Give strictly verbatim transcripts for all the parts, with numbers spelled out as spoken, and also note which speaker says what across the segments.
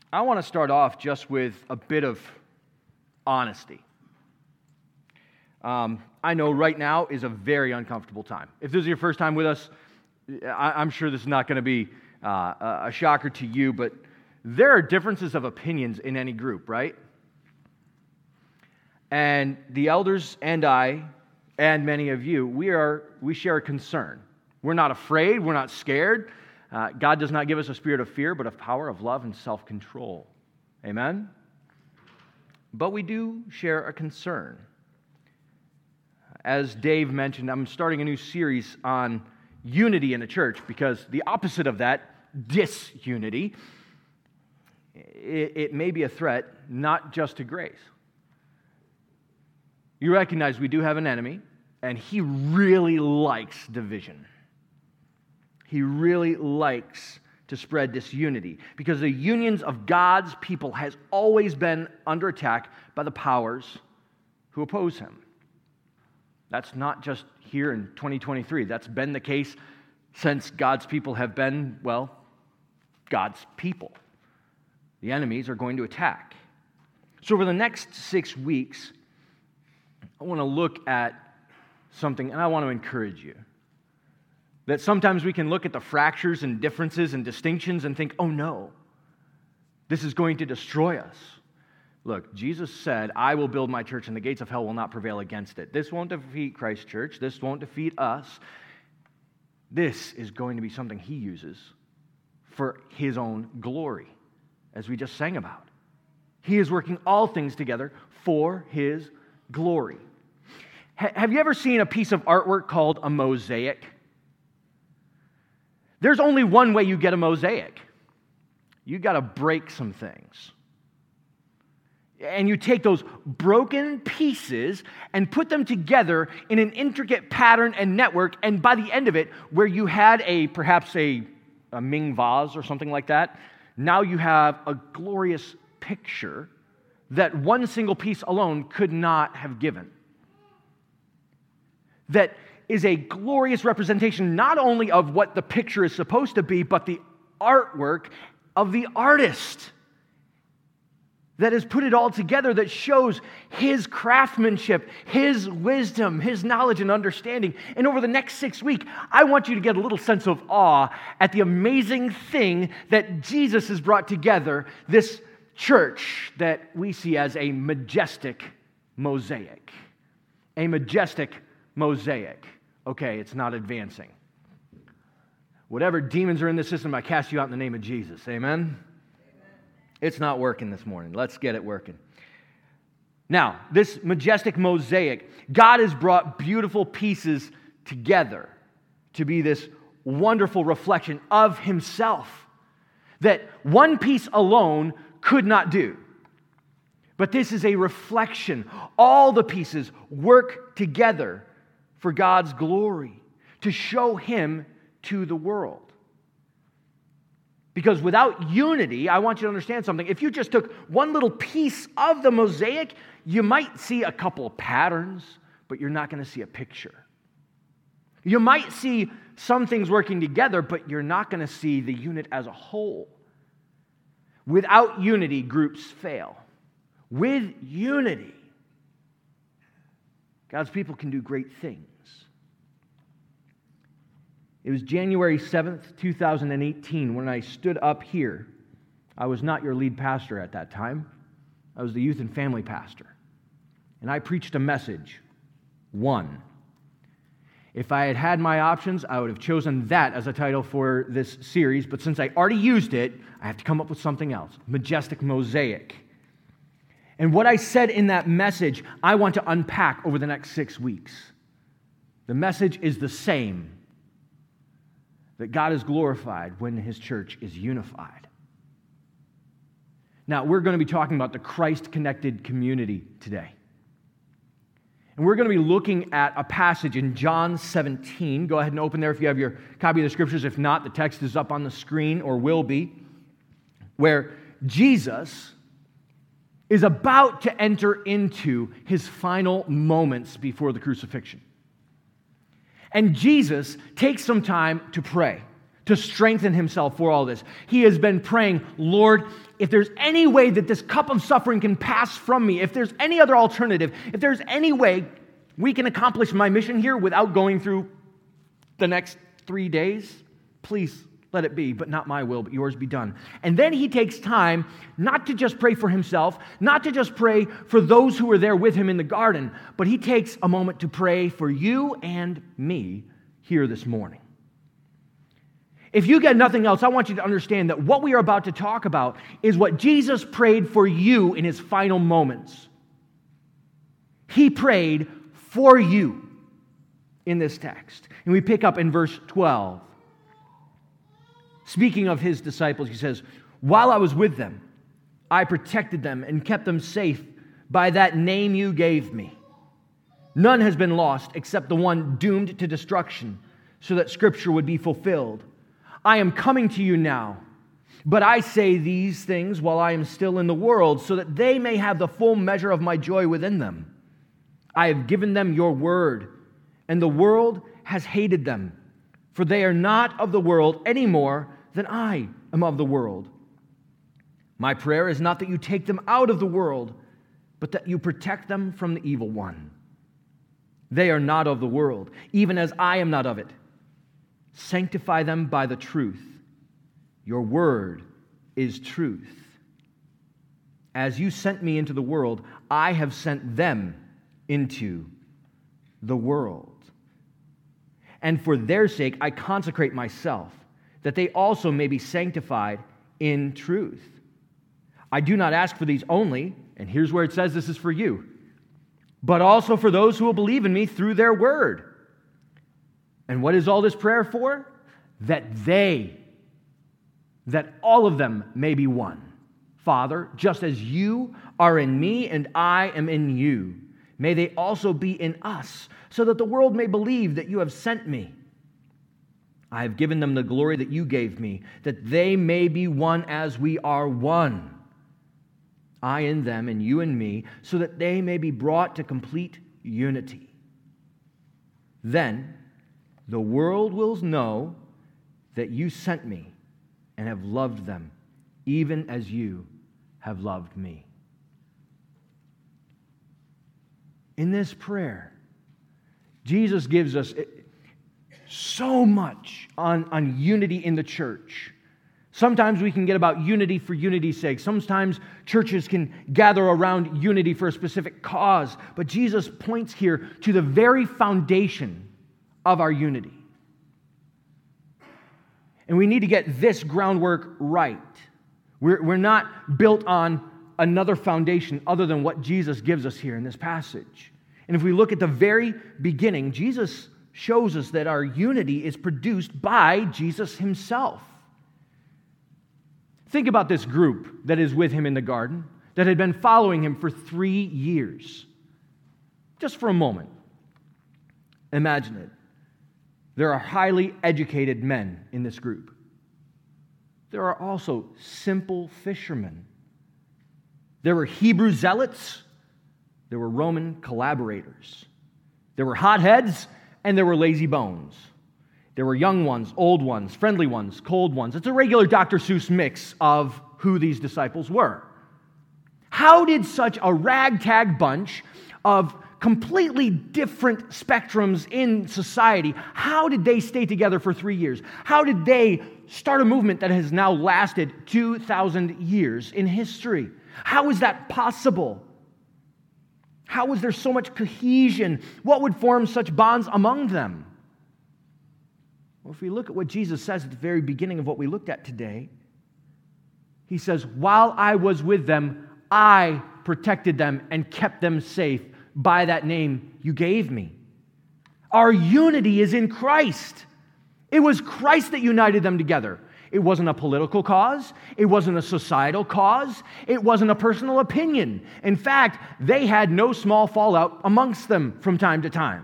Speaker 1: I want to start off just with a bit of honesty. Um, I know right now is a very uncomfortable time. If this is your first time with us, I, I'm sure this is not going to be uh, a shocker to you, but there are differences of opinions in any group, right? And the elders and I, and many of you, we are we share a concern. We're not afraid. We're not scared. Uh, God does not give us a spirit of fear, but of power, of love, and self-control. Amen? But we do share a concern. As Dave mentioned, I'm starting a new series on unity in the church because the opposite of that, disunity, it, it may be a threat not just to grace. You recognize we do have an enemy, and he really likes division. He really likes to spread disunity because the unions of God's people has always been under attack by the powers who oppose him. That's not just here in twenty twenty-three. That's been the case since God's people have been, well, God's people. The enemies are going to attack. So over the next six weeks, I want to look at something, and I want to encourage you. That sometimes we can look at the fractures and differences and distinctions and think, oh no, this is going to destroy us. Look, Jesus said, I will build my church and the gates of hell will not prevail against it. This won't defeat Christ Church. This won't defeat us. This is going to be something he uses for his own glory, as we just sang about. He is working all things together for his glory. Ha- have you ever seen a piece of artwork called a mosaic? There's only one way you get a mosaic. You got to break some things. And you take those broken pieces and put them together in an intricate pattern and network, and by the end of it, where you had a perhaps a, a Ming vase or something like that, now you have a glorious picture that one single piece alone could not have given. That is a glorious representation not only of what the picture is supposed to be, but the artwork of the artist that has put it all together, that shows his craftsmanship, his wisdom, his knowledge and understanding. And over the next six weeks, I want you to get a little sense of awe at the amazing thing that Jesus has brought together, this church that we see as a majestic mosaic. A majestic mosaic. Okay, it's not advancing. Whatever demons are in the system, I cast you out in the name of Jesus. Amen? Amen? It's not working this morning. Let's get it working. Now, this majestic mosaic, God has brought beautiful pieces together to be this wonderful reflection of himself that one piece alone could not do. But this is a reflection. All the pieces work together for God's glory, to show him to the world. Because without unity, I want you to understand something. If you just took one little piece of the mosaic, you might see a couple of patterns, but you're not going to see a picture. You might see some things working together, but you're not going to see the unit as a whole. Without unity, groups fail. With unity, God's people can do great things. It was January seventh, two thousand eighteen, when I stood up here. I was not your lead pastor at that time. I was the youth and family pastor. And I preached a message. One. If I had had my options, I would have chosen that as a title for this series. But since I already used it, I have to come up with something else. Majestic Mosaic. And what I said in that message, I want to unpack over the next six weeks. The message is the same. That God is glorified when his church is unified. Now, we're going to be talking about the Christ-connected community today. And we're going to be looking at a passage in John seventeen. Go ahead and open there if you have your copy of the scriptures. If not, the text is up on the screen or will be. Where Jesus is about to enter into his final moments before the crucifixion. And Jesus takes some time to pray, to strengthen himself for all this. He has been praying, Lord, if there's any way that this cup of suffering can pass from me, if there's any other alternative, if there's any way we can accomplish my mission here without going through the next three days, please let it be, but not my will, but yours be done. And then he takes time not to just pray for himself, not to just pray for those who were there with him in the garden, but he takes a moment to pray for you and me here this morning. If you get nothing else, I want you to understand that what we are about to talk about is what Jesus prayed for you in his final moments. He prayed for you in this text. And we pick up in verse twelve. Speaking of his disciples, he says, while I was with them, I protected them and kept them safe by that name you gave me. None has been lost except the one doomed to destruction, so that Scripture would be fulfilled. I am coming to you now, but I say these things while I am still in the world, so that they may have the full measure of my joy within them. I have given them your word, and the world has hated them, for they are not of the world any more than I am of the world. My prayer is not that you take them out of the world, but that you protect them from the evil one. They are not of the world, even as I am not of it. Sanctify them by the truth. Your word is truth. As you sent me into the world, I have sent them into the world. And for their sake I consecrate myself, that they also may be sanctified in truth. I do not ask for these only, and here's where it says this is for you, but also for those who will believe in me through their word. And what is all this prayer for? That they, that all of them may be one. Father, just as you are in me and I am in you, may they also be in us, so that the world may believe that you have sent me. I have given them the glory that you gave me, that they may be one as we are one. I in them and you in me, so that they may be brought to complete unity. Then the world will know that you sent me and have loved them, even as you have loved me. In this prayer, Jesus gives us so much on, on unity in the church. Sometimes we can get about unity for unity's sake. Sometimes churches can gather around unity for a specific cause. But Jesus points here to the very foundation of our unity. And we need to get this groundwork right. We're, we're not built on another foundation other than what Jesus gives us here in this passage. And if we look at the very beginning, Jesus shows us that our unity is produced by Jesus himself. Think about this group that is with him in the garden, that had been following him for three years. Just for a moment, imagine it. There are highly educated men in this group. There are also simple fishermen. There were Hebrew zealots. There were Roman collaborators. There were hotheads, and there were lazy bones. There were young ones, old ones, friendly ones, cold ones. It's a regular Doctor Seuss mix of who these disciples were. How did such a ragtag bunch of completely different spectrums in society, how did they stay together for three years? How did they start a movement that has now lasted two thousand years in history? How is that possible? How was there so much cohesion? What would form such bonds among them? Well, if we look at what Jesus says at the very beginning of what we looked at today, he says, while I was with them, I protected them and kept them safe by that name you gave me. Our unity is in Christ. It was Christ that united them together. It wasn't a political cause. It wasn't a societal cause. It wasn't a personal opinion. In fact, they had no small fallout amongst them from time to time.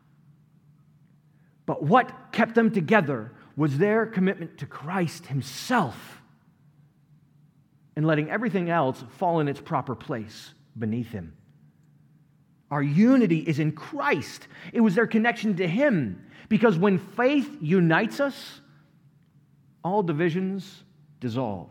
Speaker 1: But what kept them together was their commitment to Christ himself and letting everything else fall in its proper place beneath him. Our unity is in Christ. It was their connection to him. Because when faith unites us, all divisions dissolve.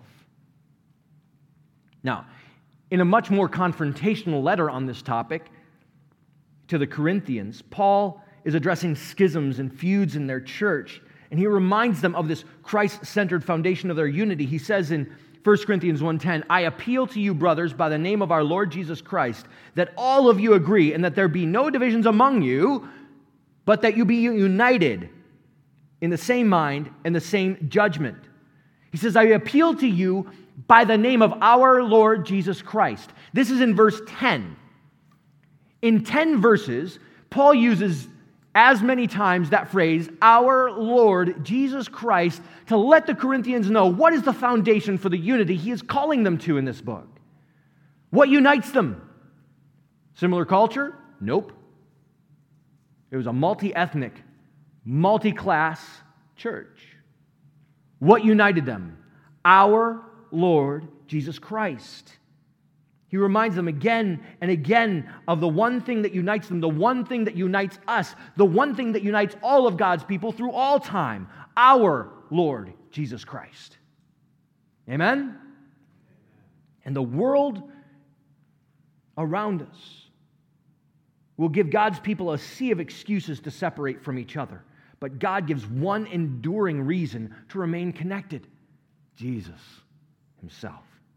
Speaker 1: Now, in a much more confrontational letter on this topic to the Corinthians, Paul is addressing schisms and feuds in their church, and he reminds them of this Christ-centered foundation of their unity. He says in First Corinthians one ten, I appeal to you, brothers, by the name of our Lord Jesus Christ, that all of you agree and that there be no divisions among you, but that you be united in the same mind and the same judgment. He says, I appeal to you by the name of our Lord Jesus Christ. This is in verse ten. In ten verses, Paul uses as many times that phrase, our Lord Jesus Christ, to let the Corinthians know what is the foundation for the unity he is calling them to in this book. What unites them? Similar culture? Nope. It was a multi-ethnic, multi-class church. What united them? Our Lord Jesus Christ. He reminds them again and again of the one thing that unites them, the one thing that unites us, the one thing that unites all of God's people through all time, our Lord Jesus Christ. Amen? And the world around us will give God's people a sea of excuses to separate from each other. But God gives one enduring reason to remain connected: Jesus himself.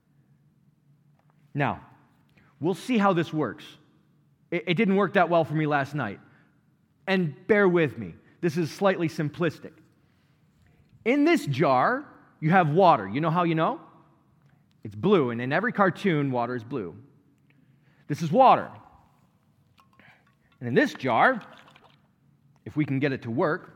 Speaker 1: Now, we'll see how this works. It, it didn't work that well for me last night. And bear with me. This is slightly simplistic. In this jar, you have water. You know how you know? It's blue, and in every cartoon, water is blue. This is water. And in this jar, if we can get it to work,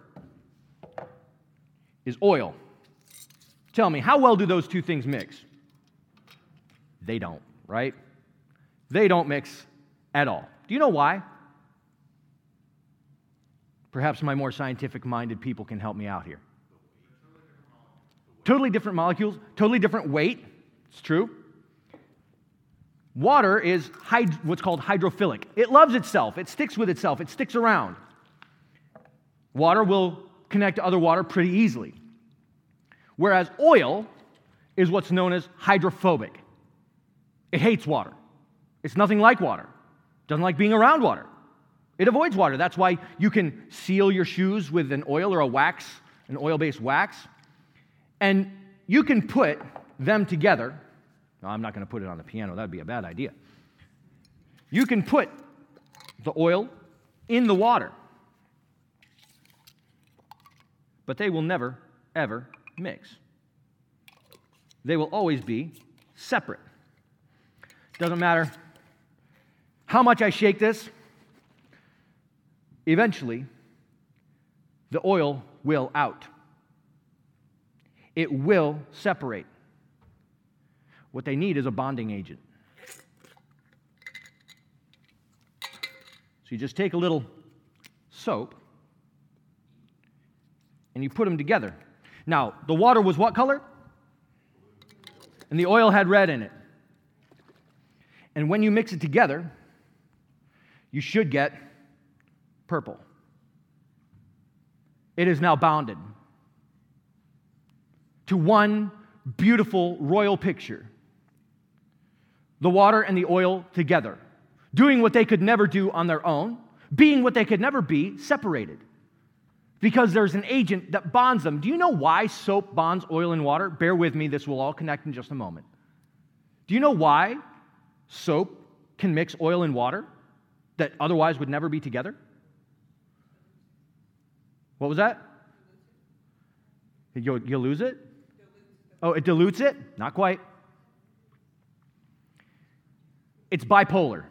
Speaker 1: is oil. Tell me, how well do those two things mix? They don't, right? They don't mix at all. Do you know why? Perhaps my more scientific-minded people can help me out here. Totally different molecules, totally different weight. It's true. Water is hyd- what's called hydrophilic. It loves itself. It sticks with itself. It sticks around. Water will connect to other water pretty easily. Whereas oil is what's known as hydrophobic. It hates water. It's nothing like water. It doesn't like being around water. It avoids water. That's why you can seal your shoes with an oil or a wax, an oil-based wax. And you can put them together. No, I'm not going to put it on the piano. That would be a bad idea. You can put the oil in the water. But they will never, ever mix. They will always be separate. Doesn't matter how much I shake this, eventually the oil will out. It will separate. What they need is a bonding agent. So you just take a little soap and you put them together. Now, the water was what color? And the oil had red in it. And when you mix it together, you should get purple. It is now bounded to one beautiful royal picture. The water and the oil together, doing what they could never do on their own, being what they could never be separated. Because there's an agent that bonds them. Do you know why soap bonds oil and water? Bear with me, this will all connect in just a moment. Do you know why soap can mix oil and water that otherwise would never be together? What was that? You, you lose it? Oh, it dilutes it? Not quite. It's bipolar.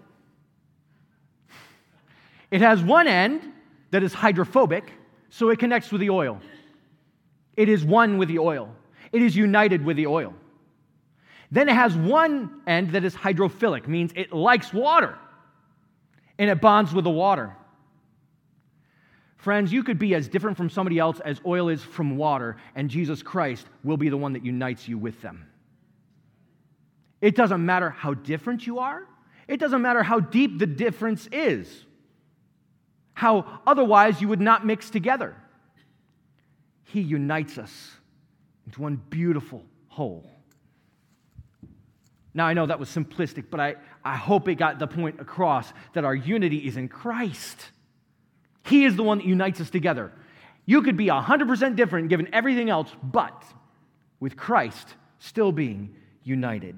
Speaker 1: It has one end that is hydrophobic, so it connects with the oil. It is one with the oil. It is united with the oil. Then it has one end that is hydrophilic, means it likes water, and it bonds with the water. Friends, you could be as different from somebody else as oil is from water, and Jesus Christ will be the one that unites you with them. It doesn't matter how different you are. It doesn't matter how deep the difference is. How otherwise you would not mix together. He unites us. into one beautiful whole. Now, I know that was simplistic, but I, I hope it got the point across that our unity is in Christ. He is the one that unites us together. You could be one hundred percent different given everything else, but with Christ still being united.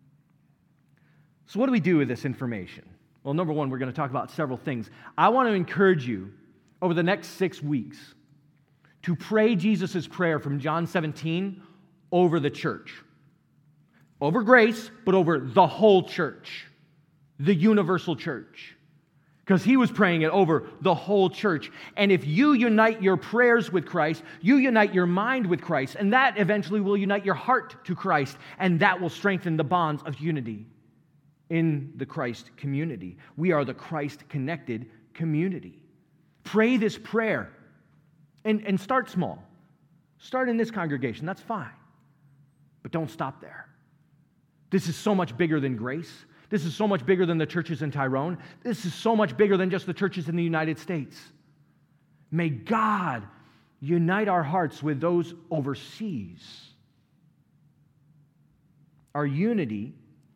Speaker 1: So what do we do with this information? Well, number one, we're going to talk about several things. I want to encourage you over the next six weeks to pray Jesus' prayer from John seventeen over the church. Over Grace, but over the whole church, the universal church. Because he was praying it over the whole church. And if you unite your prayers with Christ, you unite your mind with Christ, and that eventually will unite your heart to Christ, and that will strengthen the bonds of unity in the Christ community. We are the Christ-connected community. Pray this prayer, and, and start small. Start in this congregation, that's fine. But don't stop there. This is so much bigger than Grace. This is so much bigger than the churches in Tyrone. This is so much bigger than just the churches in the United States. May God unite our hearts with those overseas. Our unity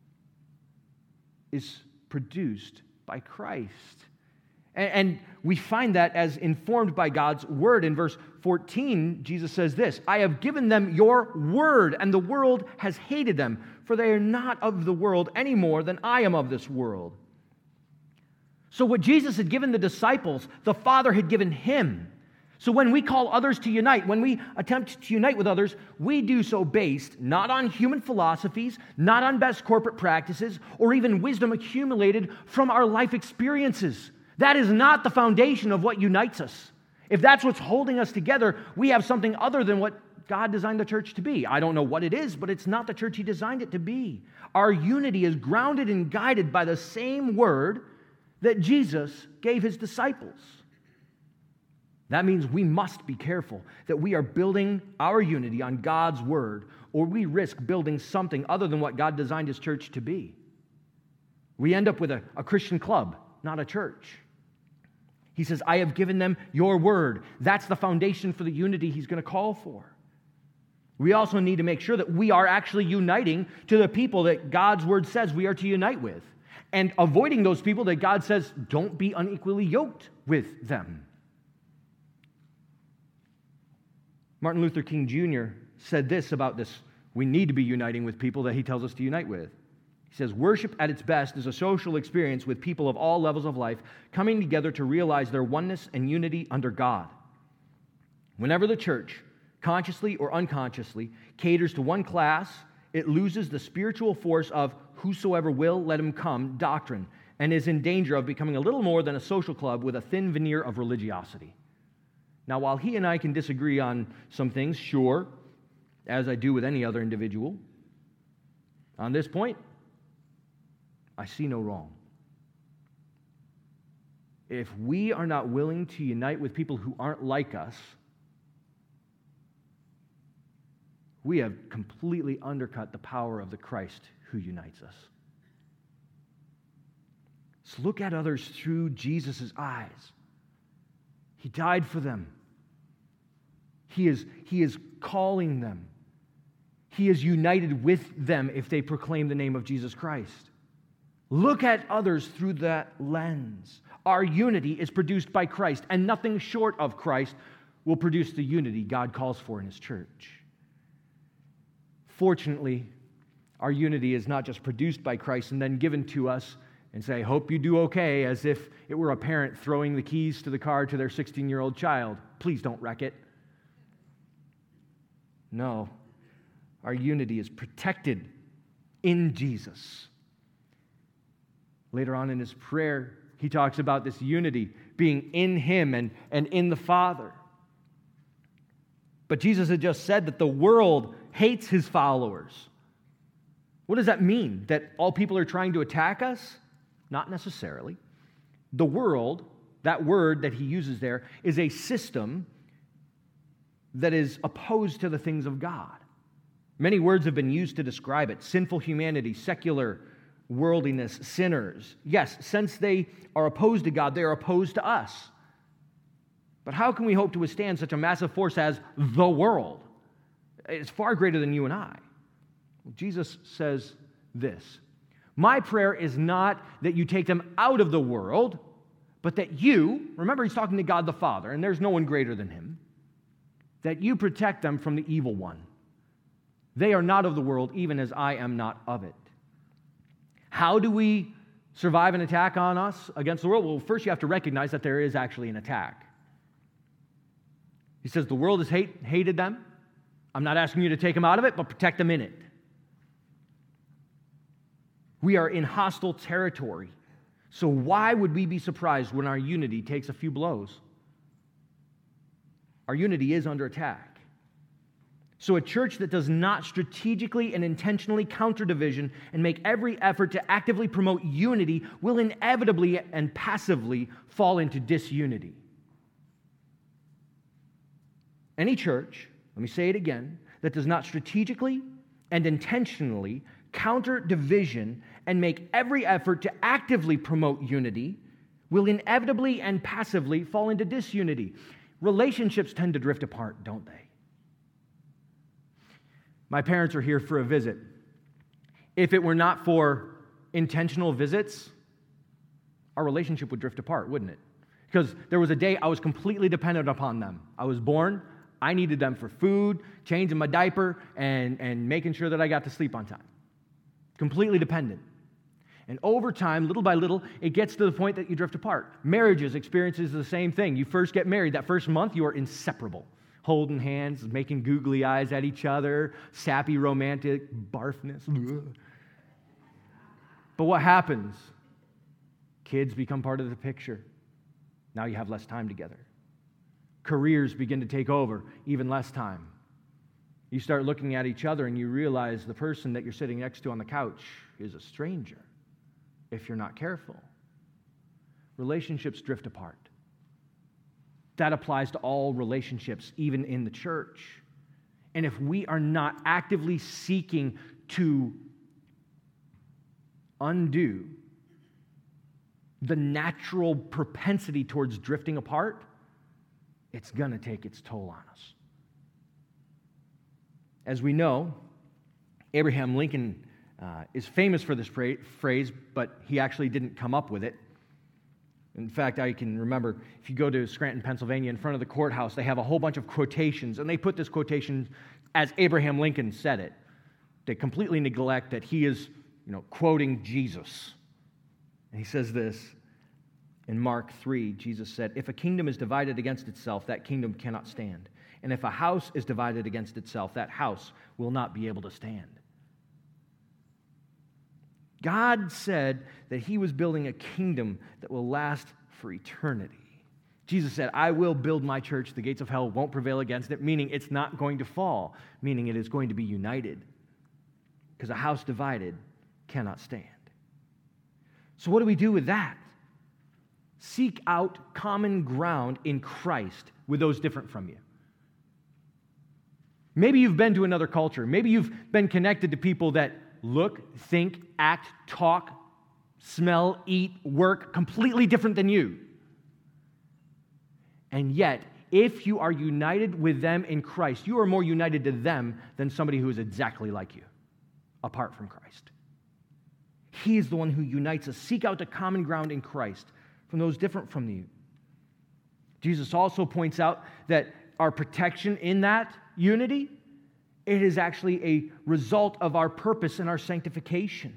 Speaker 1: is produced by Christ. And we find that as informed by God's word. In verse fourteen, Jesus says this, I have given them your word, and the world has hated them, for they are not of the world any more than I am of this world. So what Jesus had given the disciples, the Father had given him. So when we call others to unite, when we attempt to unite with others, we do so based not on human philosophies, not on best corporate practices, or even wisdom accumulated from our life experiences. That is not the foundation of what unites us. If that's what's holding us together, we have something other than what God designed the church to be. I don't know what it is, but it's not the church he designed it to be. Our unity is grounded and guided by the same word that Jesus gave his disciples. That means we must be careful that we are building our unity on God's word, or we risk building something other than what God designed his church to be. We end up with a, a Christian club, not a church. He says, I have given them your word. That's the foundation for the unity he's going to call for. We also need to make sure that we are actually uniting to the people that God's word says we are to unite with, and avoiding those people that God says don't be unequally yoked with them. Martin Luther King Junior said this about this. We need to be uniting with people that he tells us to unite with. He says, worship at its best is a social experience with people of all levels of life coming together to realize their oneness and unity under God. Whenever the church, consciously or unconsciously, caters to one class, it loses the spiritual force of whosoever will, let him come doctrine, and is in danger of becoming a little more than a social club with a thin veneer of religiosity. Now, while he and I can disagree on some things, sure, as I do with any other individual, on this point, I see no wrong. If we are not willing to unite with people who aren't like us, we have completely undercut the power of the Christ who unites us. So look at others through Jesus' eyes. He died for them. He is, he is calling them. He is united with them if they proclaim the name of Jesus Christ. Look at others through that lens. Our unity is produced by Christ, and nothing short of Christ will produce the unity God calls for in his church. Fortunately, our unity is not just produced by Christ and then given to us and say, hope you do okay, as if it were a parent throwing the keys to the car to their sixteen-year-old child. Please don't wreck it. No, our unity is protected in Jesus. Later on in his prayer, he talks about this unity being in him and, and in the Father. But Jesus had just said that the world hates his followers. What does that mean? That all people are trying to attack us? Not necessarily. The world, that word that he uses there, is a system that is opposed to the things of God. Many words have been used to describe it. Sinful humanity, secular worldliness, sinners. Yes, since they are opposed to God, they are opposed to us. But how can we hope to withstand such a massive force as the world? It's far greater than you and I. Jesus says this, my prayer is not that you take them out of the world, but that you, remember he's talking to God the Father, and there's no one greater than him, that you protect them from the evil one. They are not of the world, even as I am not of it. How do we survive an attack on us against the world? Well, first you have to recognize that there is actually an attack. He says the world has hate, hated them. I'm not asking you to take them out of it, but protect them in it. We are in hostile territory. So why would we be surprised when our unity takes a few blows? Our unity is under attack. So a church that does not strategically and intentionally counter division and make every effort to actively promote unity will inevitably and passively fall into disunity. Any church, let me say it again, that does not strategically and intentionally counter division and make every effort to actively promote unity will inevitably and passively fall into disunity. Relationships tend to drift apart, don't they? My parents are here for a visit. If it were not for intentional visits, our relationship would drift apart, wouldn't it? Because there was a day I was completely dependent upon them. I was born, I needed them for food, changing my diaper, and, and making sure that I got to sleep on time. Completely dependent. And over time, little by little, it gets to the point that you drift apart. Marriages experiences the same thing. You first get married. That first month, you are inseparable. Holding hands, making googly eyes at each other, sappy romantic barfness. But what happens? Kids become part of the picture. Now you have less time together. Careers begin to take over, even less time. You start looking at each other and you realize the person that you're sitting next to on the couch is a stranger if you're not careful. Relationships drift apart. That applies to all relationships, even in the church. And if we are not actively seeking to undo the natural propensity towards drifting apart, it's going to take its toll on us. As we know, Abraham Lincoln uh, is famous for this pra- phrase, but he actually didn't come up with it. In fact, I can remember, if you go to Scranton, Pennsylvania, in front of the courthouse, they have a whole bunch of quotations, and they put this quotation as Abraham Lincoln said it. They completely neglect that he is, you know, quoting Jesus. And he says this in Mark three, Jesus said, "If a kingdom is divided against itself, that kingdom cannot stand. And if a house is divided against itself, that house will not be able to stand." God said that he was building a kingdom that will last for eternity. Jesus said, "I will build my church. The gates of hell won't prevail against it," meaning it's not going to fall, meaning it is going to be united. Because a house divided cannot stand. So what do we do with that? Seek out common ground in Christ with those different from you. Maybe you've been to another culture. Maybe you've been connected to people that look, think, act, talk, smell, eat, work completely different than you. And yet, if you are united with them in Christ, you are more united to them than somebody who is exactly like you, apart from Christ. He is the one who unites us. Seek out the common ground in Christ from those different from you. Jesus also points out that our protection in that unity, it is actually a result of our purpose and our sanctification.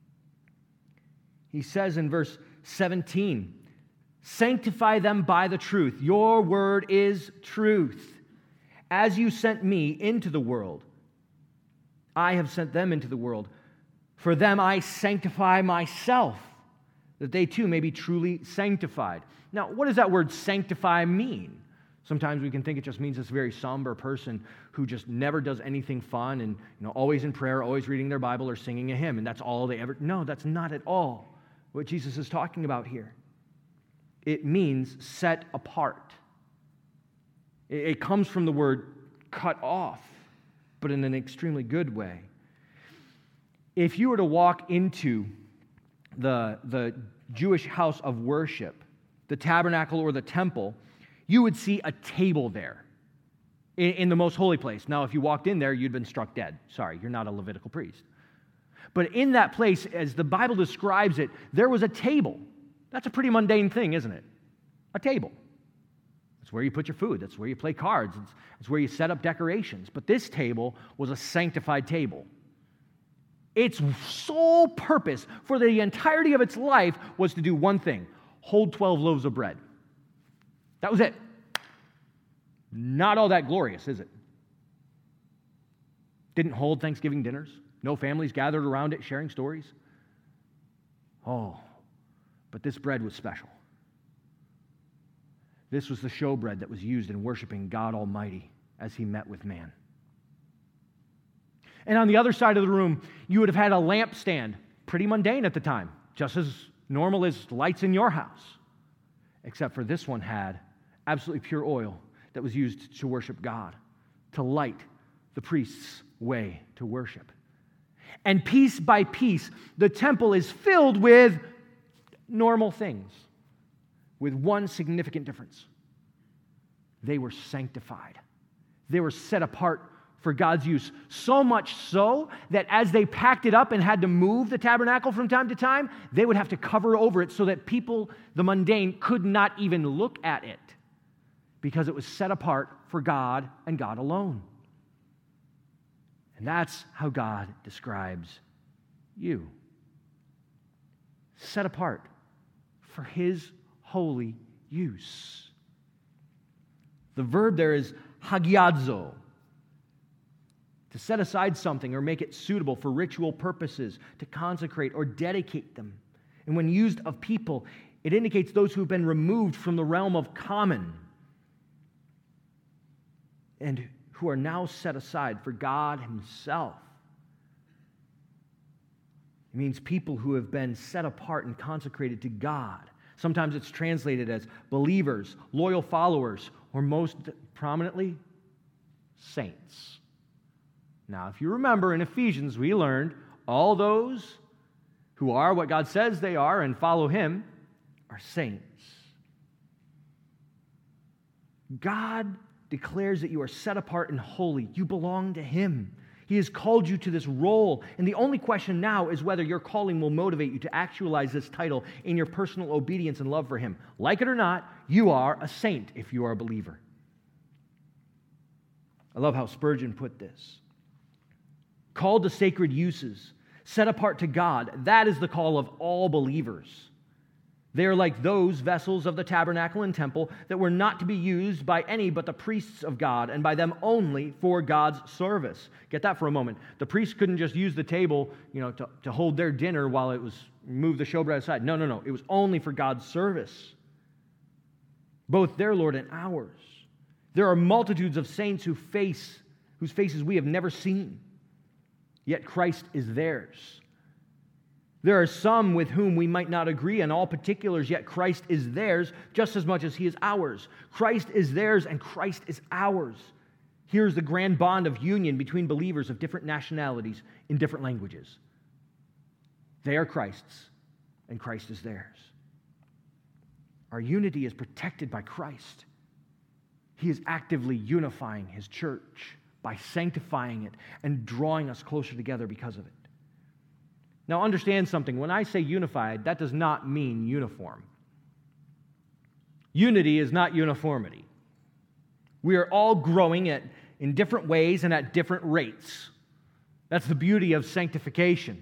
Speaker 1: He says in verse seventeen, "Sanctify them by the truth. Your word is truth. As you sent me into the world, I have sent them into the world. For them I sanctify myself, that they too may be truly sanctified." Now, what does that word sanctify mean? Sometimes we can think it just means this very somber person who just never does anything fun and, you know, always in prayer, always reading their Bible or singing a hymn, and that's all they ever... No, that's not at all what Jesus is talking about here. It means set apart. It, it comes from the word cut off, but in an extremely good way. If you were to walk into the, the Jewish house of worship, the tabernacle or the temple, you would see a table there. in, in the most holy place. Now, if you walked in there, you'd been struck dead. Sorry, you're not a Levitical priest. But in that place, as the Bible describes it, there was a table. That's a pretty mundane thing, isn't it? A table. It's where you put your food. That's where you play cards. It's, it's where you set up decorations. But this table was a sanctified table. Its sole purpose for the entirety of its life was to do one thing: hold twelve loaves of bread. That was it. Not all that glorious, is it? Didn't hold Thanksgiving dinners. No families gathered around it sharing stories. Oh, but this bread was special. This was the showbread that was used in worshiping God Almighty as He met with man. And on the other side of the room, you would have had a lampstand, pretty mundane at the time, just as normal as lights in your house. Except for this one had absolutely pure oil that was used to worship God, to light the priest's way to worship. And piece by piece, the temple is filled with normal things, with one significant difference. They were sanctified. They were set apart for God's use, so much so that as they packed it up and had to move the tabernacle from time to time, they would have to cover over it so that people, the mundane, could not even look at it because it was set apart for God and God alone. And that's how God describes you. Set apart for His holy use. The verb there is hagiadzo, to set aside something or make it suitable for ritual purposes, to consecrate or dedicate them. And when used of people, it indicates those who have been removed from the realm of common and who are now set aside for God Himself. It means people who have been set apart and consecrated to God. Sometimes it's translated as believers, loyal followers, or most prominently, saints. Now, if you remember in Ephesians, we learned all those who are what God says they are and follow Him are saints. God declares that you are set apart and holy. You belong to Him. He has called you to this role. And the only question now is whether your calling will motivate you to actualize this title in your personal obedience and love for Him. Like it or not, you are a saint if you are a believer. I love how Spurgeon put this. Called to sacred uses, set apart to God, that is the call of all believers. They are like those vessels of the tabernacle and temple that were not to be used by any but the priests of God, and by them only for God's service. Get that for a moment. The priests couldn't just use the table, you know, to, to hold their dinner while it was move the showbread aside. No, no, no. It was only for God's service. Both their Lord and ours. There are multitudes of saints who face, whose faces we have never seen. Yet Christ is theirs. There are some with whom we might not agree on all particulars, yet Christ is theirs just as much as He is ours. Christ is theirs and Christ is ours. Here's the grand bond of union between believers of different nationalities in different languages. They are Christ's and Christ is theirs. Our unity is protected by Christ. He is actively unifying His church by sanctifying it and drawing us closer together because of it. Now understand something. When I say unified, that does not mean uniform. Unity is not uniformity. We are all growing at, in different ways and at different rates. That's the beauty of sanctification.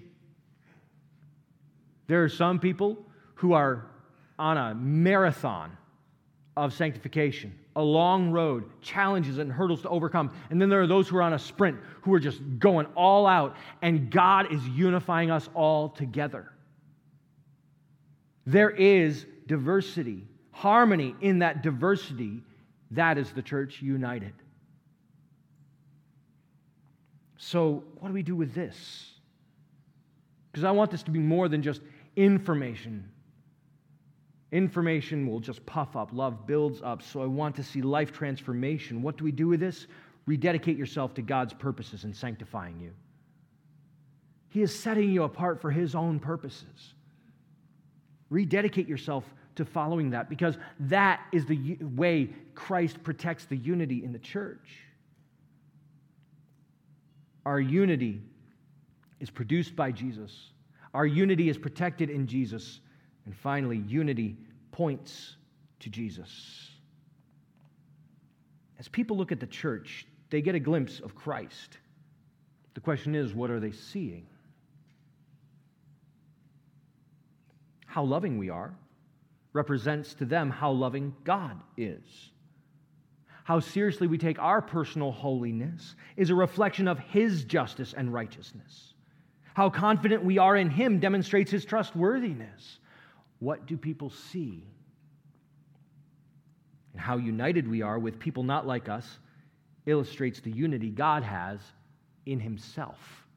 Speaker 1: There are some people who are on a marathon of sanctification, a long road, challenges and hurdles to overcome. And then there are those who are on a sprint, who are just going all out, and God is unifying us all together. There is diversity, harmony in that diversity. That is the church united. So what do we do with this? Because I want this to be more than just information. Information will just puff up. Love builds up. So I want to see life transformation. What do we do with this? Rededicate yourself to God's purposes in sanctifying you. He is setting you apart for His own purposes. Rededicate yourself to following that, because that is the way Christ protects the unity in the church. Our unity is produced by Jesus. Our unity is protected in Jesus. And finally, unity points to Jesus. As people look at the church, they get a glimpse of Christ. The question is, what are they seeing? How loving we are represents to them how loving God is. How seriously we take our personal holiness is a reflection of His justice and righteousness. How confident we are in Him demonstrates His trustworthiness. What do people see? And how united we are with people not like us illustrates the unity God has in Himself.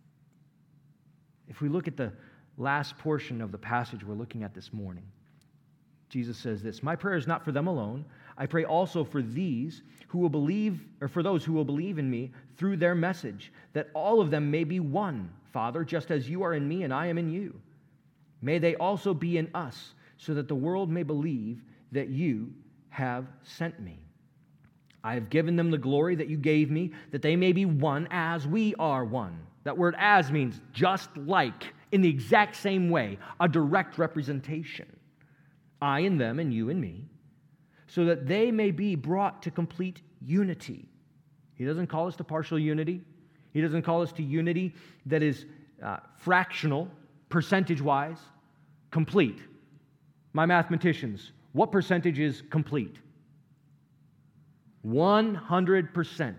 Speaker 1: If we look at the last portion of the passage we're looking at this morning, Jesus says this, "My prayer is not for them alone. I pray also for these who will believe, or for those who will believe in me through their message, that all of them may be one, Father, just as you are in me and I am in you. May they also be in us, so that the world may believe that you have sent me. I have given them the glory that you gave me, that they may be one as we are one." That word "as" means just like, in the exact same way, a direct representation. I in them and you in me, so that they may be brought to complete unity. He doesn't call us to partial unity. He doesn't call us to unity that is uh, fractional, percentage-wise, complete. My mathematicians, what percentage is complete? one hundred percent.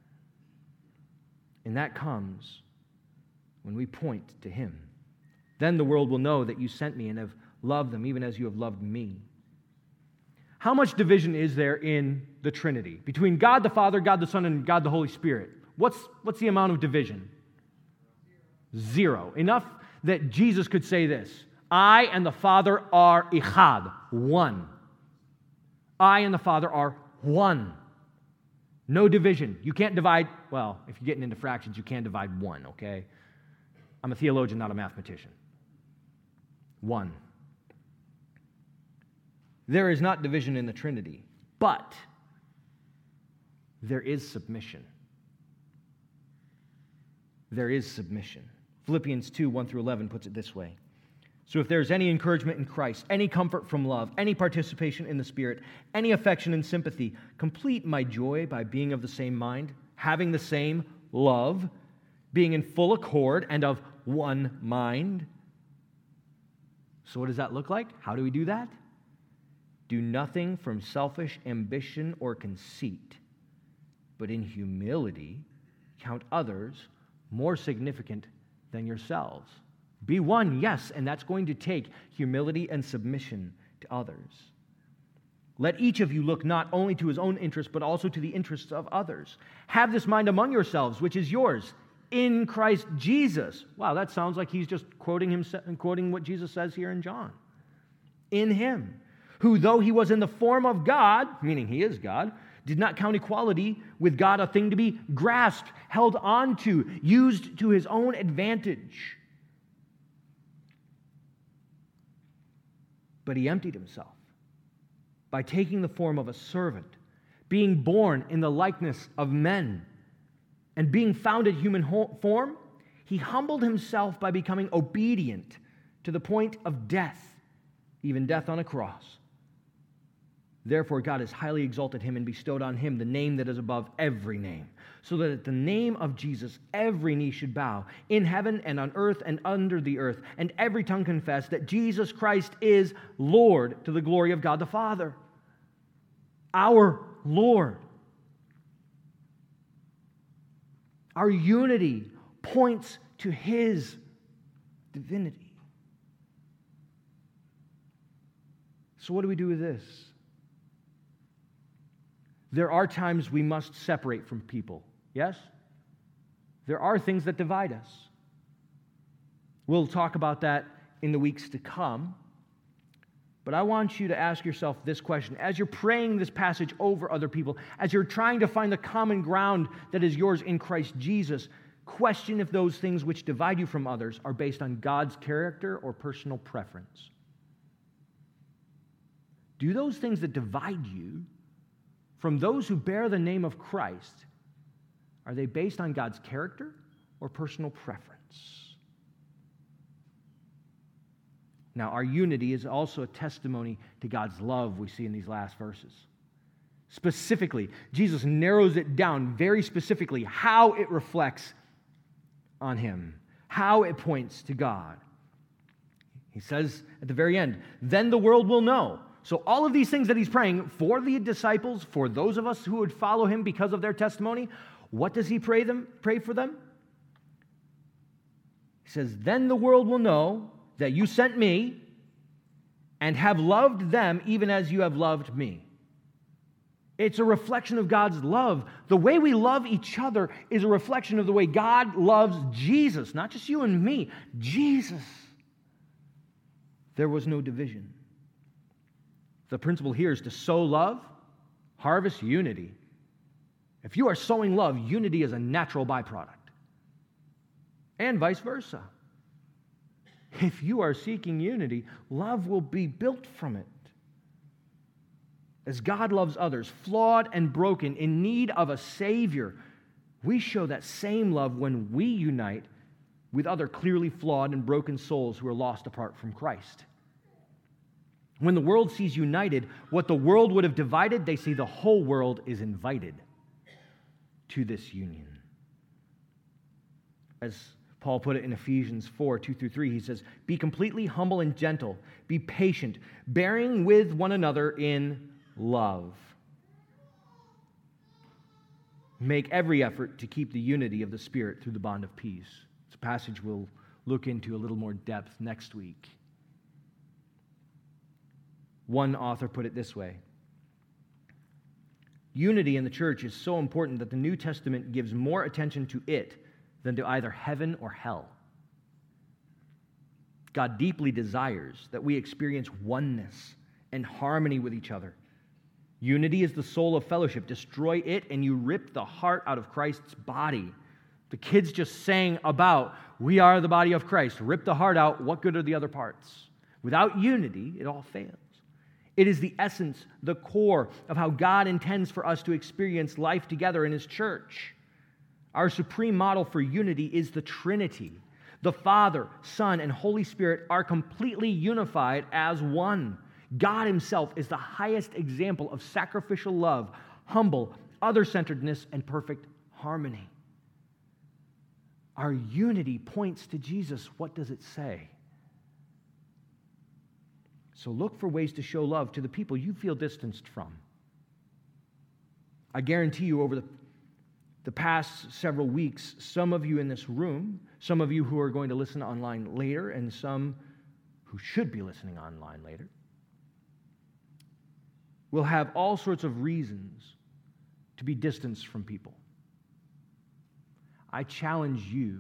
Speaker 1: And that comes when we point to Him. Then the world will know that you sent me and have loved them even as you have loved me. How much division is there in the Trinity? Between God the Father, God the Son, and God the Holy Spirit. What's, what's the amount of division? Zero. Enough that Jesus could say this, "I and the Father are ichad," one. I and the Father are one. No division. You can't divide, well, if you're getting into fractions, you can't divide one, okay? I'm a theologian, not a mathematician. One. There is not division in the Trinity, but there is submission. There is submission. Philippians two, one through eleven puts it this way. "So if there is any encouragement in Christ, any comfort from love, any participation in the Spirit, any affection and sympathy, complete my joy by being of the same mind, having the same love, being in full accord and of one mind." So what does that look like? How do we do that? "Do nothing from selfish ambition or conceit, but in humility count others more significant than yourselves." Be one, yes, and that's going to take humility and submission to others. "Let each of you look not only to his own interests, but also to the interests of others. Have this mind among yourselves, which is yours, in Christ Jesus." Wow, that sounds like he's just quoting him, quoting what Jesus says here in John. "In him, who though he was in the form of God," meaning he is God, "did not count equality with God a thing to be grasped, held on to, used to his own advantage. But he emptied himself by taking the form of a servant, being born in the likeness of men, and being found in human form, he humbled himself by becoming obedient to the point of death, even death on a cross. Therefore God has highly exalted him and bestowed on him the name that is above every name, so that at the name of Jesus every knee should bow, in heaven and on earth and under the earth, and every tongue confess that Jesus Christ is Lord, to the glory of God the Father." Our Lord. Our unity points to His divinity. So what do we do with this? There are times we must separate from people, yes? There are things that divide us. We'll talk about that in the weeks to come. But I want you to ask yourself this question. As you're praying this passage over other people, as you're trying to find the common ground that is yours in Christ Jesus, question if those things which divide you from others are based on God's character or personal preference. Do those things that divide you from those who bear the name of Christ, Are they based on God's character or personal preference? Now, our unity is also a testimony to God's love we see in these last verses. Specifically, Jesus narrows it down very specifically how it reflects on him, how it points to God. He says at the very end, then the world will know. So all of these things that he's praying for the disciples, for those of us who would follow him because of their testimony, what does he pray them? Pray for them? He says, then the world will know that you sent me and have loved them even as you have loved me. It's a reflection of God's love. The way we love each other is a reflection of the way God loves Jesus, not just you and me, Jesus. There was no division. The principle here is to sow love, harvest unity. If you are sowing love, unity is a natural byproduct. And vice versa. If you are seeking unity, love will be built from it. As God loves others, flawed and broken, in need of a Savior, we show that same love when we unite with other clearly flawed and broken souls who are lost apart from Christ. When the world sees united, what the world would have divided, they see the whole world is invited to this union. As Paul put it in Ephesians four, two through three, he says, be completely humble and gentle, be patient, bearing with one another in love. Make every effort to keep the unity of the Spirit through the bond of peace. It's a passage we'll look into a little more depth next week. One author put it this way: unity in the church is so important that the New Testament gives more attention to it than to either heaven or hell. God deeply desires that we experience oneness and harmony with each other. Unity is the soul of fellowship. Destroy it and you rip the heart out of Christ's body. The kids just sang about, we are the body of Christ. Rip the heart out, what good are the other parts? Without unity, it all fails. It is the essence, the core of how God intends for us to experience life together in His church. Our supreme model for unity is the Trinity. The Father, Son, and Holy Spirit are completely unified as one. God Himself is the highest example of sacrificial love, humble, other-centeredness, and perfect harmony. Our unity points to Jesus. What does it say? So look for ways to show love to the people you feel distanced from. I guarantee you over the, the past several weeks, some of you in this room, some of you who are going to listen online later, and some who should be listening online later, will have all sorts of reasons to be distanced from people. I challenge you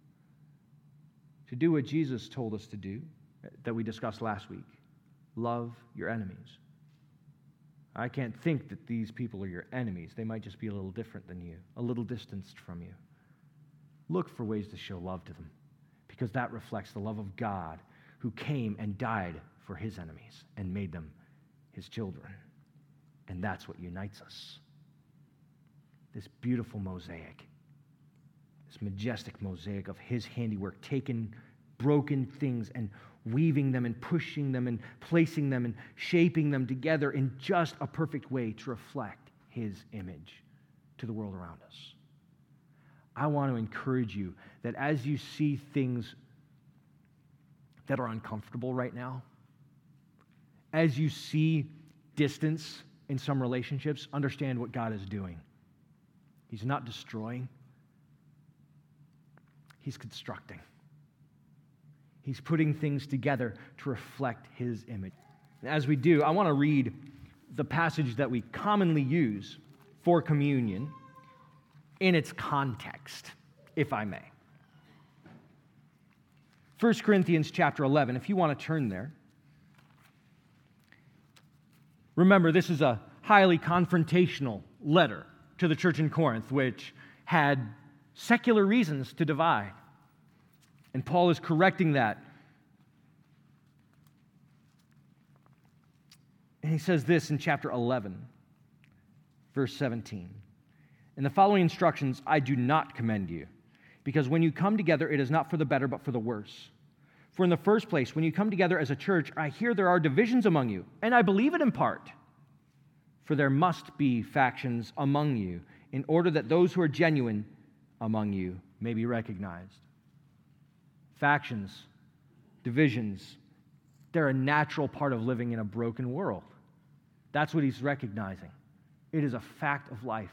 Speaker 1: to do what Jesus told us to do, that we discussed last week. Love your enemies. I can't think that these people are your enemies. They might just be a little different than you, a little distanced from you. Look for ways to show love to them, because that reflects the love of God who came and died for His enemies and made them His children. And that's what unites us. This beautiful mosaic, this majestic mosaic of His handiwork, taking broken things and weaving them and pushing them and placing them and shaping them together in just a perfect way to reflect His image to the world around us. I want to encourage you that as you see things that are uncomfortable right now, as you see distance in some relationships, understand what God is doing. He's not destroying. He's constructing. He's putting things together to reflect His image. And as we do, I want to read the passage that we commonly use for communion in its context, if I may. First Corinthians chapter eleven, if you want to turn there. Remember, this is a highly confrontational letter to the church in Corinth, which had secular reasons to divide. And Paul is correcting that. And he says this in chapter eleven, verse seventeen. In the following instructions, I do not commend you, because when you come together, it is not for the better, but for the worse. For in the first place, when you come together as a church, I hear there are divisions among you, and I believe it in part. For there must be factions among you, in order that those who are genuine among you may be recognized. Factions, divisions, they're a natural part of living in a broken world. That's what he's recognizing. It is a fact of life.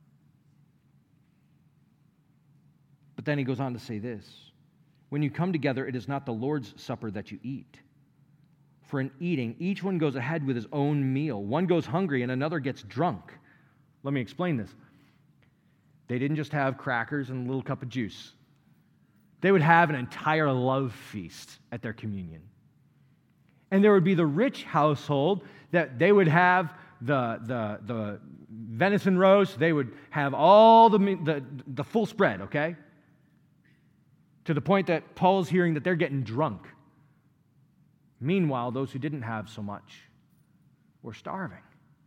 Speaker 1: But then he goes on to say this: when you come together, it is not the Lord's supper that you eat. For in eating, each one goes ahead with his own meal. One goes hungry and another gets drunk. Let me explain this. They didn't just have crackers and a little cup of juice. They would have an entire love feast at their communion. And there would be the rich household that they would have the, the, the venison roast. They would have all the, the, the full spread, okay? To the point that Paul's hearing that they're getting drunk. Meanwhile, those who didn't have so much were starving.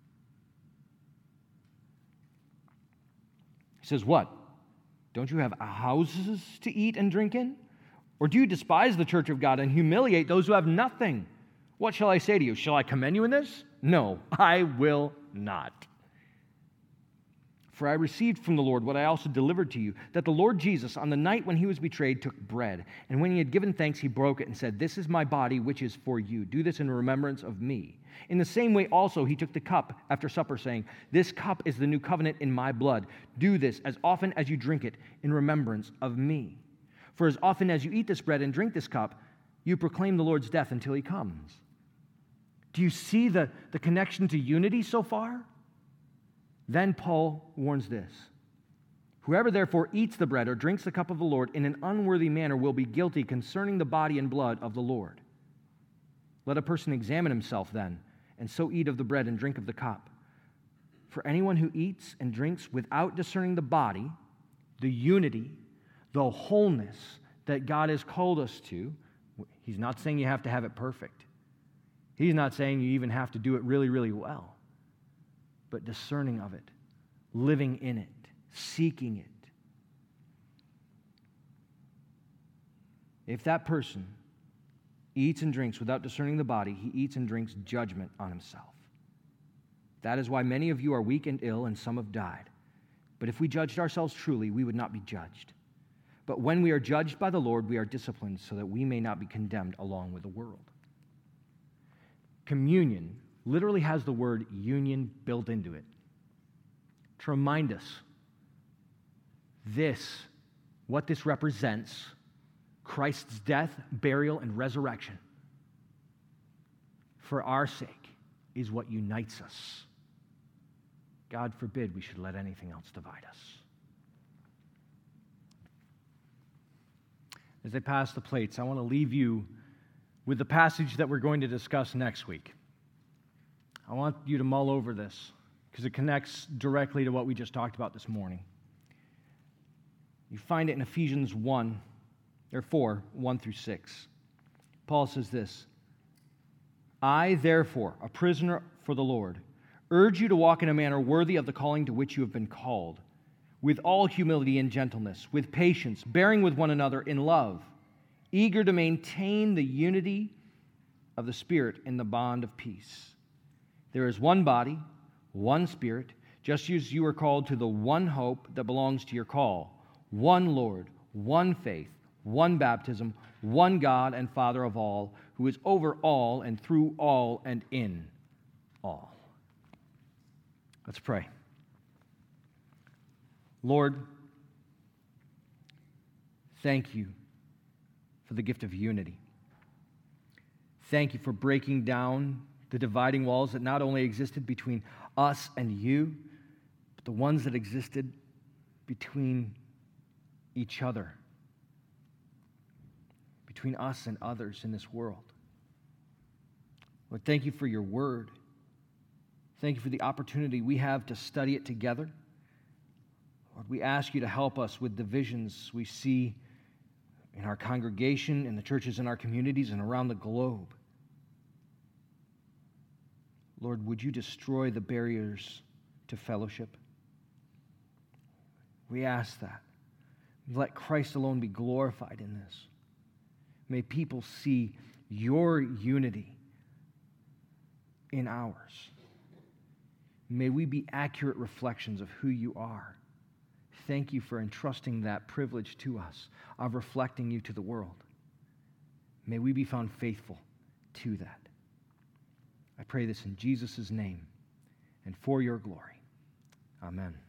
Speaker 1: He says, what? Don't you have houses to eat and drink in? Or do you despise the church of God and humiliate those who have nothing? What shall I say to you? Shall I commend you in this? No, I will not. For I received from the Lord what I also delivered to you, that the Lord Jesus, on the night when he was betrayed, took bread. And when he had given thanks, he broke it and said, this is my body, which is for you. Do this in remembrance of me. In the same way also he took the cup after supper, saying, this cup is the new covenant in my blood. Do this as often as you drink it in remembrance of me. For as often as you eat this bread and drink this cup, you proclaim the Lord's death until he comes. Do you see the, the connection to unity so far? Then Paul warns this: whoever therefore eats the bread or drinks the cup of the Lord in an unworthy manner will be guilty concerning the body and blood of the Lord. Let a person examine himself then, and so eat of the bread and drink of the cup. For anyone who eats and drinks without discerning the body, the unity, the wholeness that God has called us to, he's not saying you have to have it perfect. He's not saying you even have to do it really, really well. But discerning of it, living in it, seeking it. If that person eats and drinks without discerning the body, he eats and drinks judgment on himself. That is why many of you are weak and ill, and some have died. But if we judged ourselves truly, we would not be judged. But when we are judged by the Lord, we are disciplined so that we may not be condemned along with the world. Communion literally has the word union built into it to remind us this, what this represents, Christ's death, burial, and resurrection for our sake is what unites us. God forbid we should let anything else divide us. As I pass the plates, I want to leave you with the passage that we're going to discuss next week. I want you to mull over this because it connects directly to what we just talked about this morning. You find it in Ephesians one, or four, one through six. Paul says this: I, therefore, a prisoner for the Lord, urge you to walk in a manner worthy of the calling to which you have been called, with all humility and gentleness, with patience, bearing with one another in love, eager to maintain the unity of the Spirit in the bond of peace. There is one body, one Spirit, just as you are called to the one hope that belongs to your call, one Lord, one faith, one baptism, one God and Father of all, who is over all and through all and in all. Let's pray. Lord, thank you for the gift of unity. Thank you for breaking down the dividing walls that not only existed between us and you, but the ones that existed between each other, between us and others in this world. Lord, thank you for your word. Thank you for the opportunity we have to study it together. Lord, we ask you to help us with divisions we see in our congregation, in the churches in our communities, and around the globe. Lord, would you destroy the barriers to fellowship? We ask that. Let Christ alone be glorified in this. May people see your unity in ours. May we be accurate reflections of who you are. Thank you for entrusting that privilege to us of reflecting you to the world. May we be found faithful to that. I pray this in Jesus' name and for your glory. Amen.